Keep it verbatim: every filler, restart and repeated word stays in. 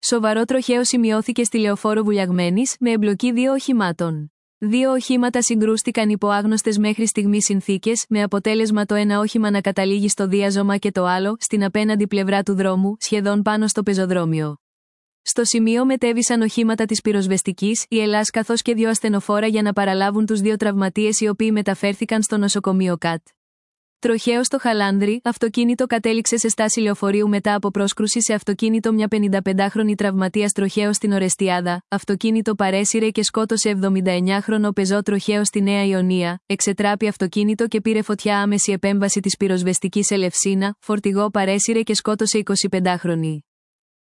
Σοβαρό τροχαίο σημειώθηκε στη λεωφόρο Βουλιαγμένης, με εμπλοκή δύο οχημάτων. Δύο οχήματα συγκρούστηκαν υπό άγνωστες μέχρι στιγμής συνθήκες, με αποτέλεσμα το ένα όχημα να καταλήγει στο διάζωμα και το άλλο, στην απέναντι πλευρά του δρόμου, σχεδόν πάνω στο πεζοδρόμιο. Στο σημείο μετέβησαν οχήματα της πυροσβεστικής, η Ελλάς καθώς και δύο ασθενοφόρα για να παραλάβουν τους δύο τραυματίες οι οποίοι μεταφέρθηκαν στο νοσοκομείο ΚΑΤ. Τροχαίο στο Χαλάνδρι, αυτοκίνητο κατέληξε σε στάση λεωφορείου μετά από πρόσκρουση σε αυτοκίνητο μια πενηνταπεντάχρονη τραυματίας τροχαίο στην Ορεστιάδα, αυτοκίνητο παρέσυρε και σκότωσε εβδομηνταεννιάχρονο πεζό τροχαίο στη Νέα Ιωνία, εξετράπη αυτοκίνητο και πήρε φωτιά άμεση επέμβαση της πυροσβεστικής Ελευσίνα, φορτηγό παρέσυρε και σκότωσε εικοσιπεντάχρονη.